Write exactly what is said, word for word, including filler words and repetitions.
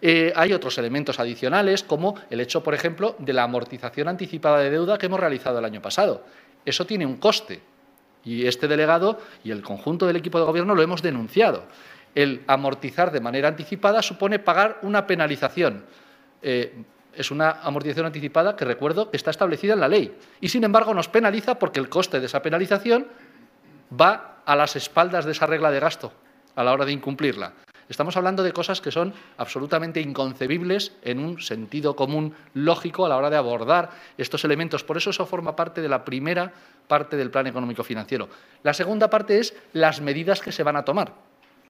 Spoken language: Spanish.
Eh, hay otros elementos adicionales, como el hecho, por ejemplo, de la amortización anticipada de deuda que hemos realizado el año pasado. Eso tiene un coste y este delegado y el conjunto del equipo de Gobierno lo hemos denunciado. El amortizar de manera anticipada supone pagar una penalización. Eh, es una amortización anticipada que, recuerdo, está establecida en la ley y, sin embargo, nos penaliza porque el coste de esa penalización va a las espaldas de esa regla de gasto a la hora de incumplirla. Estamos hablando de cosas que son absolutamente inconcebibles en un sentido común lógico a la hora de abordar estos elementos. Por eso eso forma parte de la primera parte del Plan Económico Financiero. La segunda parte es las medidas que se van a tomar.